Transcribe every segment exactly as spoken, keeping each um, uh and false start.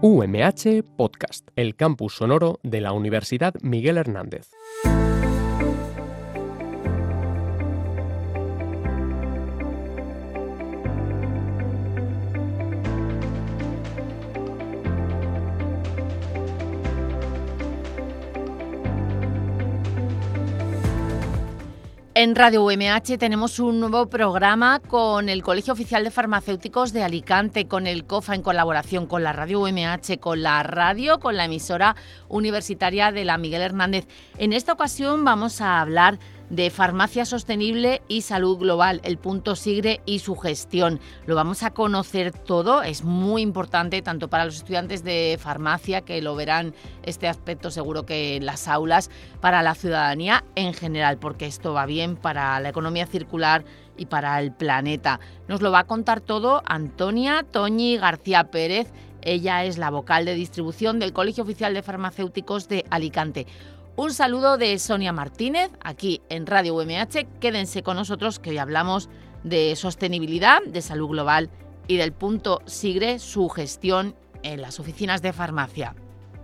U M H Podcast, el campus sonoro de la Universidad Miguel Hernández. En Radio U M H tenemos un nuevo programa con el Colegio Oficial de Farmacéuticos de Alicante, con el COFA en colaboración con la Radio U M H, con la radio, con la emisora universitaria de la Miguel Hernández. En esta ocasión vamos a hablar de farmacia sostenible y salud global, el punto SIGRE y su gestión. Lo vamos a conocer todo, es muy importante tanto para los estudiantes de farmacia, que lo verán este aspecto seguro que en las aulas, para la ciudadanía en general, porque esto va bien para la economía circular y para el planeta. Nos lo va a contar todo Antonia Toñi García Pérez. Ella es la vocal de distribución del Colegio Oficial de Farmacéuticos de Alicante. Un saludo de Sonia Martínez, aquí en Radio U M H. Quédense con nosotros, que hoy hablamos de sostenibilidad, de salud global y del punto SIGRE, su gestión en las oficinas de farmacia.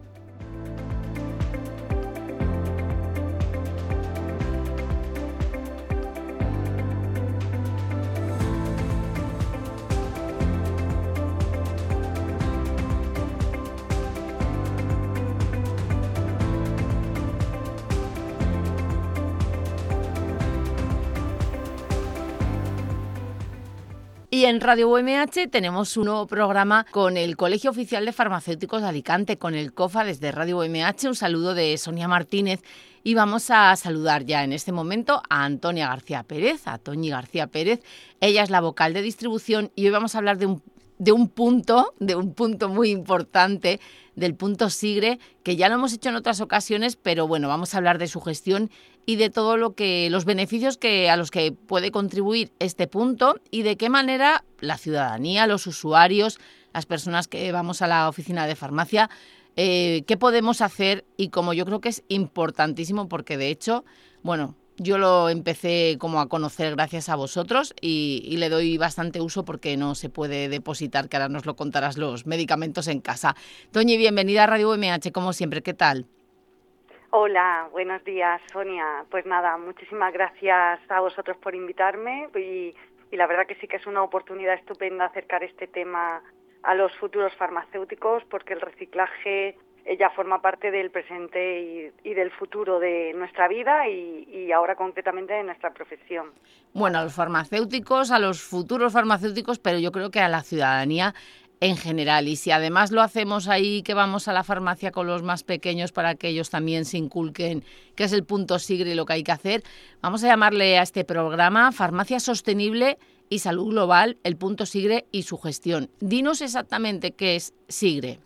Y en Radio U M H tenemos un nuevo programa con el Colegio Oficial de Farmacéuticos de Alicante, con el COFA desde Radio U M H. Un saludo de Sonia Martínez y vamos a saludar ya en este momento a Antonia García Pérez, a Toñi García Pérez. Ella es la vocal de distribución y hoy vamos a hablar de un, de un punto, de un punto muy importante, del punto SIGRE, que ya lo hemos hecho en otras ocasiones, pero bueno, vamos a hablar de su gestión y de todo lo que los beneficios que a los que puede contribuir este punto y de qué manera la ciudadanía, los usuarios, las personas que vamos a la oficina de farmacia, eh, qué podemos hacer, y como yo creo que es importantísimo, porque de hecho, bueno, yo lo empecé como a conocer gracias a vosotros y, y le doy bastante uso porque no se puede depositar, que ahora nos lo contarás, los medicamentos en casa. Toñi, bienvenida a Radio U M H, como siempre, ¿qué tal? Hola, buenos días, Sonia. Pues nada, muchísimas gracias a vosotros por invitarme y, y la verdad que sí que es una oportunidad estupenda acercar este tema a los futuros farmacéuticos, porque el reciclaje ya forma parte del presente y, y del futuro de nuestra vida y, y ahora concretamente de nuestra profesión. Bueno, a los farmacéuticos, a los futuros farmacéuticos, pero yo creo que a la ciudadanía en general. Y si además lo hacemos ahí, que vamos a la farmacia con los más pequeños para que ellos también se inculquen qué es el punto SIGRE y lo que hay que hacer, vamos a llamarle a este programa Farmacia Sostenible y Salud Global, el punto SIGRE y su gestión. Dinos exactamente qué es SIGRE.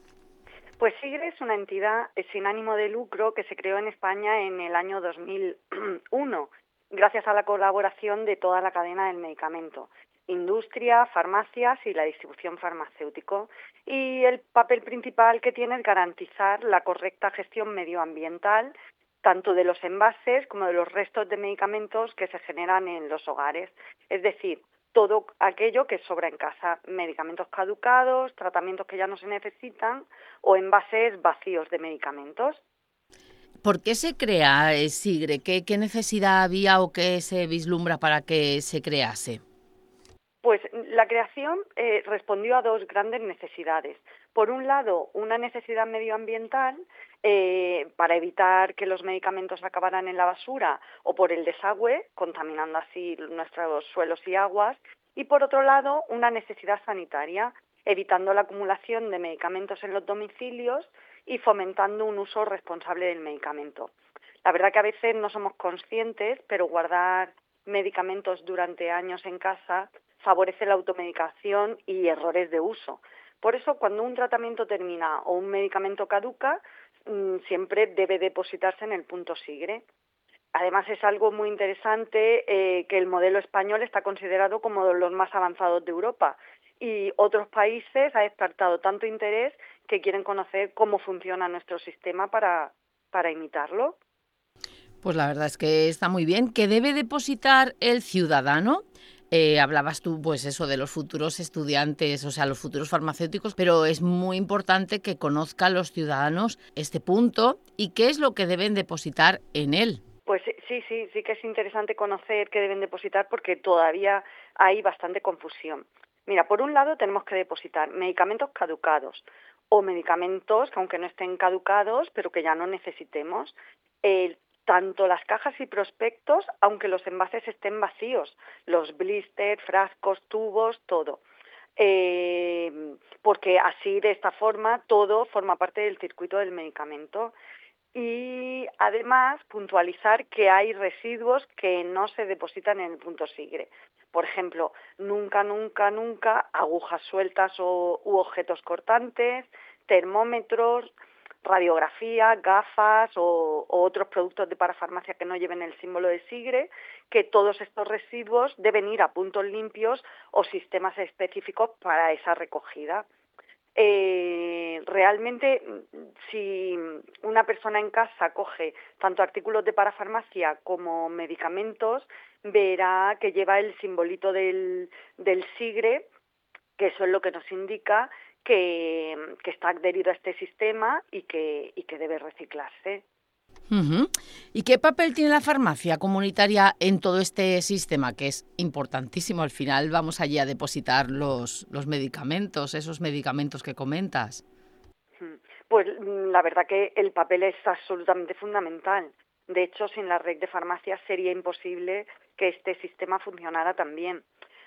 Pues SIGRE es una entidad sin ánimo de lucro que se creó en España en el año dos mil uno, gracias a la colaboración de toda la cadena del medicamento, industria, farmacias y la distribución farmacéutico. Y el papel principal que tiene es garantizar la correcta gestión medioambiental, tanto de los envases como de los restos de medicamentos que se generan en los hogares. Es decir, todo aquello que sobra en casa, medicamentos caducados, tratamientos que ya no se necesitan o envases vacíos de medicamentos. ¿Por qué se crea SIGRE? ¿Qué, qué necesidad había o qué se vislumbra para que se crease? Pues la creación eh, respondió a dos grandes necesidades. Por un lado, una necesidad medioambiental eh, para evitar que los medicamentos acabaran en la basura o por el desagüe, contaminando así nuestros suelos y aguas. Y por otro lado, una necesidad sanitaria, evitando la acumulación de medicamentos en los domicilios y fomentando un uso responsable del medicamento. La verdad que a veces no somos conscientes, pero guardar medicamentos durante años en casa favorece la automedicación y errores de uso. Por eso, cuando un tratamiento termina o un medicamento caduca, siempre debe depositarse en el punto SIGRE. Además, es algo muy interesante eh, que el modelo español está considerado como de los más avanzados de Europa y otros países ha despertado tanto interés que quieren conocer cómo funciona nuestro sistema para, para imitarlo. Pues la verdad es que está muy bien. ¿Qué debe depositar el ciudadano Eh, hablabas tú, pues eso, de los futuros estudiantes, o sea, los futuros farmacéuticos, pero es muy importante que conozcan los ciudadanos este punto y qué es lo que deben depositar en él. Pues sí, sí, sí que es interesante conocer qué deben depositar porque todavía hay bastante confusión. Mira, por un lado tenemos que depositar medicamentos caducados o medicamentos que aunque no estén caducados, pero que ya no necesitemos, eh, tanto las cajas y prospectos, aunque los envases estén vacíos, los blisters, frascos, tubos, todo. Eh, porque así, de esta forma, todo forma parte del circuito del medicamento. Y además puntualizar que hay residuos que no se depositan en el punto SIGRE. Por ejemplo, nunca, nunca, nunca agujas sueltas o, u objetos cortantes, termómetros, radiografía, gafas o, o otros productos de parafarmacia que no lleven el símbolo de SIGRE, que todos estos residuos deben ir a puntos limpios o sistemas específicos para esa recogida. Eh, realmente, si una persona en casa coge tanto artículos de parafarmacia como medicamentos, verá que lleva el simbolito del, del SIGRE, que eso es lo que nos indica que, que está adherido a este sistema y que, y que debe reciclarse. Uh-huh. ¿Y qué papel tiene la farmacia comunitaria en todo este sistema, que es importantísimo? Al final vamos allí a depositar los, los medicamentos, esos medicamentos que comentas. Pues la verdad que el papel es absolutamente fundamental. De hecho, sin la red de farmacias sería imposible que este sistema funcionara tan bien.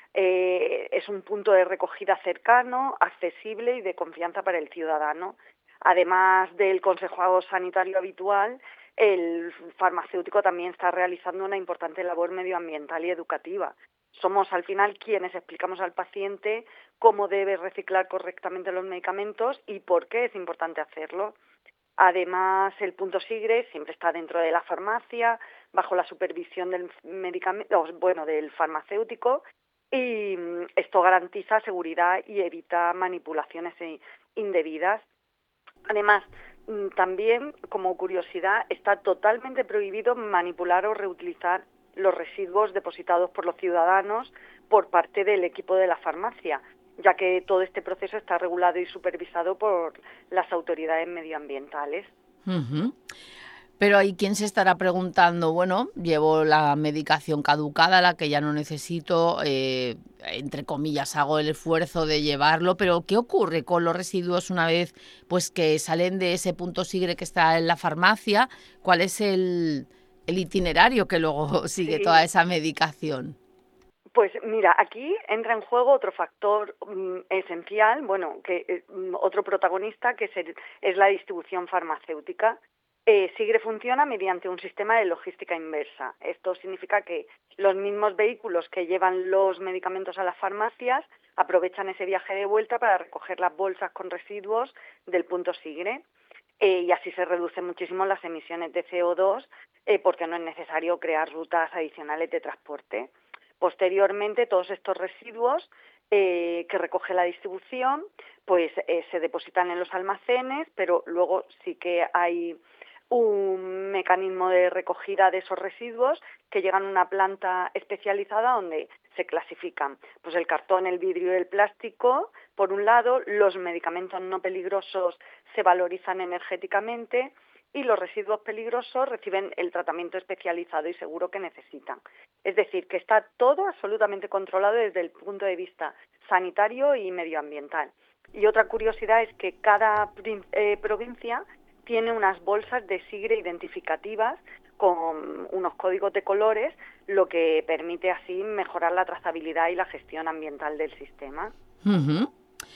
Eh, es un punto de recogida cercano, accesible y de confianza para el ciudadano. Además del consejo sanitario habitual, el farmacéutico también está realizando una importante labor medioambiental y educativa. Somos al final quienes explicamos al paciente cómo debe reciclar correctamente los medicamentos y por qué es importante hacerlo. Además, el punto SIGRE siempre está dentro de la farmacia, bajo la supervisión del medicamento, bueno, del farmacéutico, y esto garantiza seguridad y evita manipulaciones indebidas. Además, también, como curiosidad, está totalmente prohibido manipular o reutilizar los residuos depositados por los ciudadanos por parte del equipo de la farmacia, ya que todo este proceso está regulado y supervisado por las autoridades medioambientales. Uh-huh. Pero hay quien se estará preguntando, bueno, llevo la medicación caducada, la que ya no necesito, eh, entre comillas, hago el esfuerzo de llevarlo, pero ¿qué ocurre con los residuos una vez pues que salen de ese punto SIGRE que está en la farmacia? ¿Cuál es el, el itinerario que luego sigue sí. toda esa medicación? Pues mira, aquí entra en juego otro factor um, esencial, bueno, que um, otro protagonista, que es, el, es la distribución farmacéutica. Eh, SIGRE funciona mediante un sistema de logística inversa. Esto significa que los mismos vehículos que llevan los medicamentos a las farmacias aprovechan ese viaje de vuelta para recoger las bolsas con residuos del punto SIGRE. Eh, y así se reducen muchísimo las emisiones de C O dos eh, porque no es necesario crear rutas adicionales de transporte. Posteriormente, todos estos residuos eh, que recoge la distribución pues eh, se depositan en los almacenes, pero luego sí que hay un mecanismo de recogida de esos residuos que llegan a una planta especializada donde se clasifican pues el cartón, el vidrio y el plástico. Por un lado, los medicamentos no peligrosos se valorizan energéticamente y los residuos peligrosos reciben el tratamiento especializado y seguro que necesitan. Es decir, que está todo absolutamente controlado desde el punto de vista sanitario y medioambiental. Y otra curiosidad es que cada eh, provincia tiene unas bolsas de SIGRE identificativas con unos códigos de colores, lo que permite así mejorar la trazabilidad y la gestión ambiental del sistema. Uh-huh.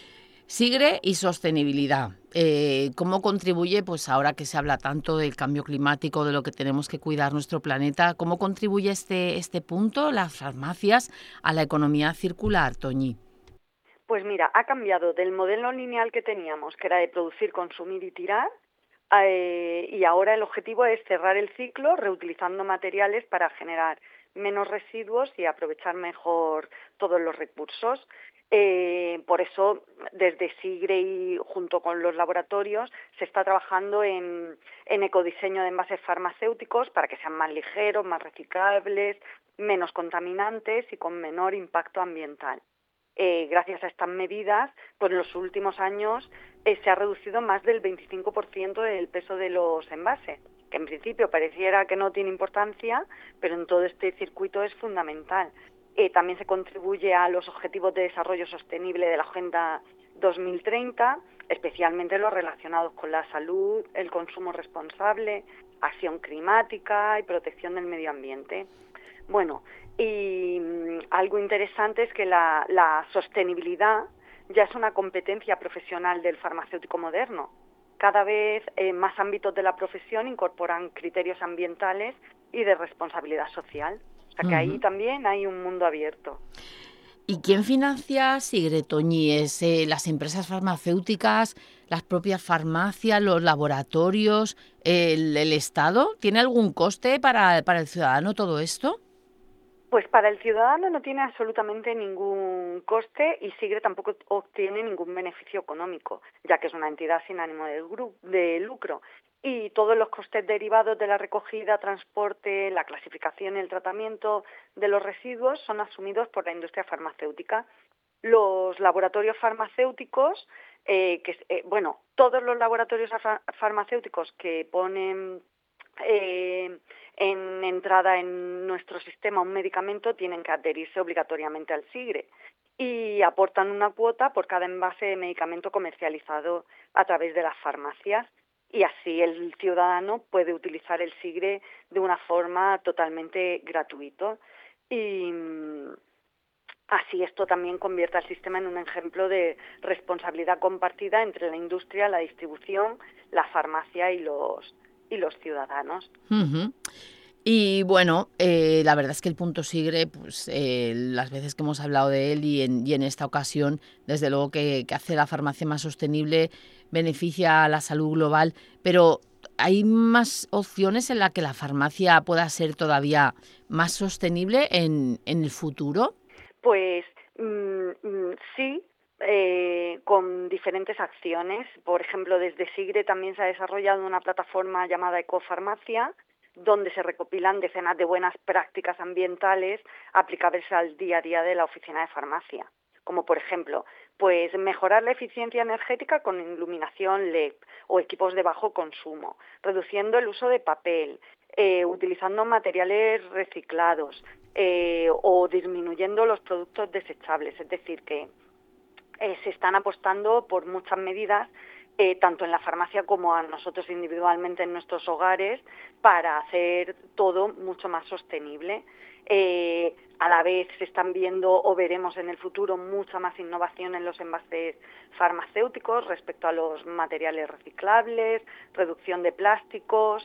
SIGRE y sostenibilidad. Eh, ¿Cómo contribuye, pues ahora que se habla tanto del cambio climático, de lo que tenemos que cuidar nuestro planeta, cómo contribuye este, este punto, las farmacias, a la economía circular, Toñi? Pues mira, ha cambiado del modelo lineal que teníamos, que era de producir, consumir y tirar, eh, y ahora el objetivo es cerrar el ciclo reutilizando materiales para generar menos residuos y aprovechar mejor todos los recursos. Eh, por eso, desde SIGRE y junto con los laboratorios, se está trabajando en, en ecodiseño de envases farmacéuticos para que sean más ligeros, más reciclables, menos contaminantes y con menor impacto ambiental. Eh, gracias a estas medidas, pues en los últimos años eh, se ha reducido más del veinticinco por ciento del peso de los envases, que en principio pareciera que no tiene importancia, pero en todo este circuito es fundamental. Eh, también se contribuye a los Objetivos de Desarrollo Sostenible de la Agenda dos mil treinta, especialmente los relacionados con la salud, el consumo responsable, acción climática y protección del medio ambiente. Bueno, y mmm, algo interesante es que la, la sostenibilidad ya es una competencia profesional del farmacéutico moderno. Cada vez eh, más ámbitos de la profesión incorporan criterios ambientales y de responsabilidad social. O sea que uh-huh. ahí también hay un mundo abierto. ¿Y quién financia SIGRE, Toñi? ¿Es eh, las empresas farmacéuticas, las propias farmacias, los laboratorios, el, el Estado? ¿Tiene algún coste para, para el ciudadano todo esto? Pues para el ciudadano no tiene absolutamente ningún coste y SIGRE tampoco obtiene ningún beneficio económico, ya que es una entidad sin ánimo de, gru- de lucro. Y todos los costes derivados de la recogida, transporte, la clasificación y el tratamiento de los residuos son asumidos por la industria farmacéutica. Los laboratorios farmacéuticos, eh, que eh, bueno, todos los laboratorios far- farmacéuticos que ponen eh, en entrada en nuestro sistema un medicamento tienen que adherirse obligatoriamente al SIGRE y aportan una cuota por cada envase de medicamento comercializado a través de las farmacias. Y así el ciudadano puede utilizar el SIGRE de una forma totalmente gratuita. Y así esto también convierte al sistema en un ejemplo de responsabilidad compartida entre la industria, la distribución, la farmacia y los, y los ciudadanos. Uh-huh. Y bueno, eh, la verdad es que el punto SIGRE, pues eh, las veces que hemos hablado de él y en, y en esta ocasión, desde luego que, que hace la farmacia más sostenible, beneficia a la salud global, pero ¿hay más opciones en las que la farmacia pueda ser todavía más sostenible en, en el futuro? Pues mmm, sí, eh, con diferentes acciones. Por ejemplo, desde SIGRE también se ha desarrollado una plataforma llamada Ecofarmacia, donde se recopilan decenas de buenas prácticas ambientales aplicables al día a día de la oficina de farmacia, como por ejemplo, pues mejorar la eficiencia energética con iluminación L E D o equipos de bajo consumo, reduciendo el uso de papel, eh, utilizando materiales reciclados eh, o disminuyendo los productos desechables. Es decir, que eh, se están apostando por muchas medidas Eh, tanto en la farmacia como a nosotros individualmente en nuestros hogares, para hacer todo mucho más sostenible. Eh, a la vez se están viendo o veremos en el futuro mucha más innovación en los envases farmacéuticos respecto a los materiales reciclables, reducción de plásticos,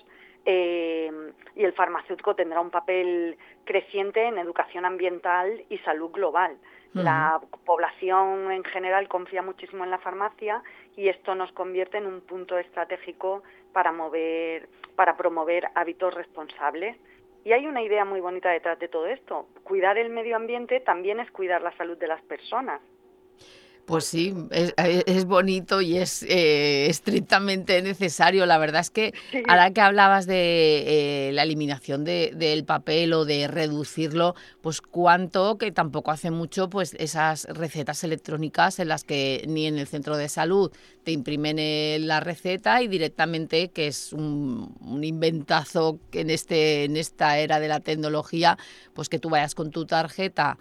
eh, y el farmacéutico tendrá un papel creciente en educación ambiental y salud global. La población en general confía muchísimo en la farmacia y esto nos convierte en un punto estratégico para mover, para promover hábitos responsables. Y hay una idea muy bonita detrás de todo esto. Cuidar el medio ambiente también es cuidar la salud de las personas. Pues sí, es, es bonito y es eh, estrictamente necesario. La verdad es que sí. Ahora que hablabas de eh, la eliminación de, del papel o de reducirlo, pues cuánto, que tampoco hace mucho, pues esas recetas electrónicas en las que ni en el centro de salud te imprimen la receta y directamente, que es un, un inventazo en, este, en esta era de la tecnología, pues que tú vayas con tu tarjeta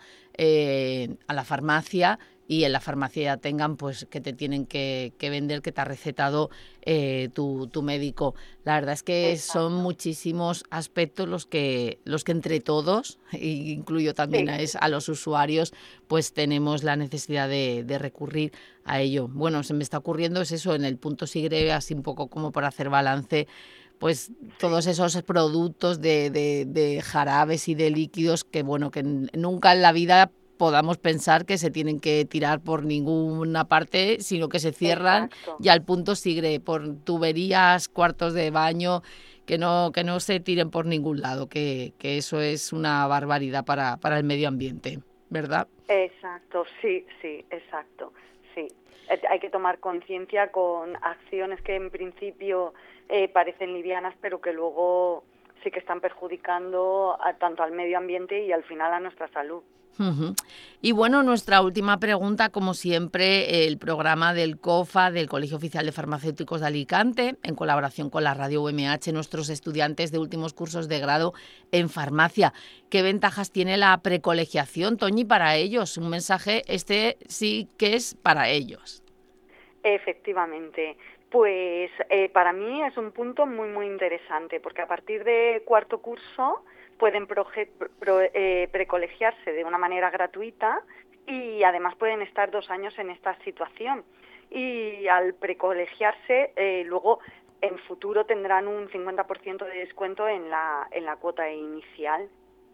eh, a la farmacia y en la farmacia ya tengan pues que te tienen que, que vender, que te ha recetado eh, tu, tu médico. La verdad es que Exacto. Son muchísimos aspectos los que los que entre todos, e incluyo también sí. a, a los usuarios, pues tenemos la necesidad de, de recurrir a ello. Bueno, se me está ocurriendo es eso, en el punto SIGRE, así un poco como para hacer balance, pues todos esos productos de, de, de jarabes y de líquidos que, bueno, que nunca en la vida podamos pensar que se tienen que tirar por ninguna parte, sino que se cierran Exacto. Y al punto SIGRE, por tuberías, cuartos de baño, que no que no se tiren por ningún lado, que, que eso es una barbaridad para, para el medio ambiente. ¿verdad? Exacto, sí, sí, exacto, sí. Hay que tomar conciencia con acciones que en principio eh, parecen livianas, pero que luego sí que están perjudicando a, tanto al medio ambiente y al final a nuestra salud. Uh-huh. Y bueno, nuestra última pregunta, como siempre, el programa del COFA, del Colegio Oficial de Farmacéuticos de Alicante, en colaboración con la Radio U M H, nuestros estudiantes de últimos cursos de grado en farmacia. ¿Qué ventajas tiene la precolegiación, Toñi, para ellos? Un mensaje, este sí que es para ellos. Efectivamente. Pues eh, para mí es un punto muy, muy interesante, porque a partir de cuarto curso pueden proje, pro, eh, precolegiarse de una manera gratuita y además pueden estar dos años en esta situación. Y al precolegiarse, eh, luego en futuro tendrán un cincuenta por ciento de descuento en la, en la cuota inicial.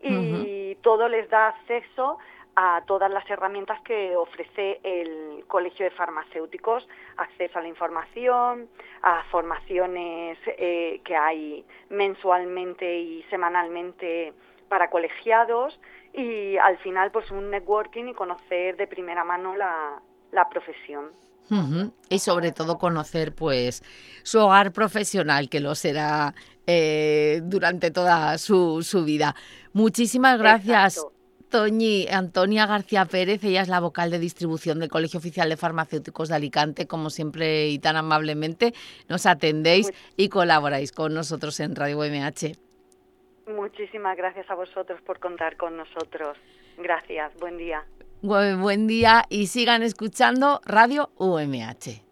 Y uh-huh. todo les da acceso a todas las herramientas que ofrece el Colegio de Farmacéuticos, acceso a la información, a formaciones eh, que hay mensualmente y semanalmente para colegiados y al final pues un networking y conocer de primera mano la, la profesión. Uh-huh. Y sobre todo conocer pues su hogar profesional, que lo será eh, durante toda su, su vida. Muchísimas gracias. Exacto. Toñi, Antonia García Pérez, ella es la vocal de distribución del Colegio Oficial de Farmacéuticos de Alicante, como siempre y tan amablemente nos atendéis Much- y colaboráis con nosotros en Radio U M H. Muchísimas gracias a vosotros por contar con nosotros. Gracias, buen día. Buen, buen día y sigan escuchando Radio U M H.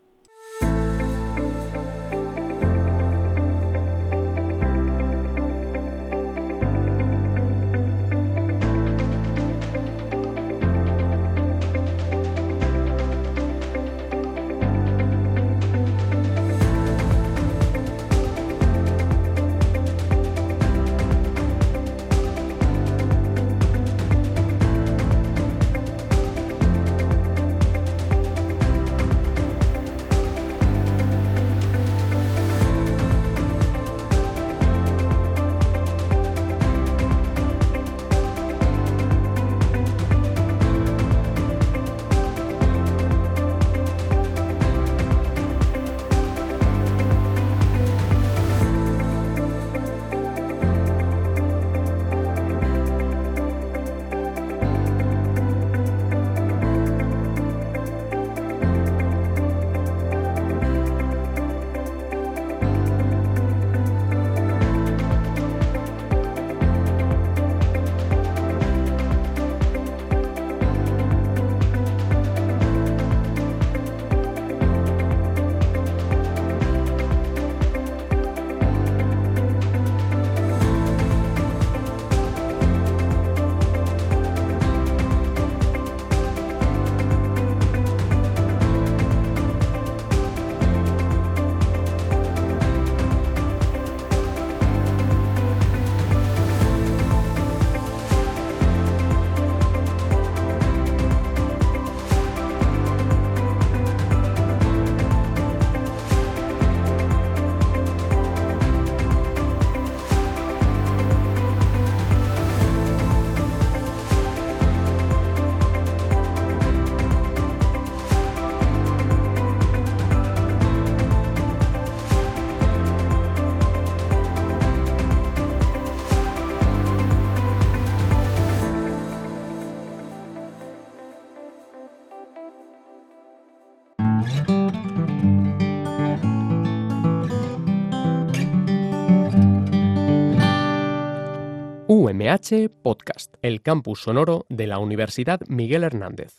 U M H Podcast, el campus sonoro de la Universidad Miguel Hernández.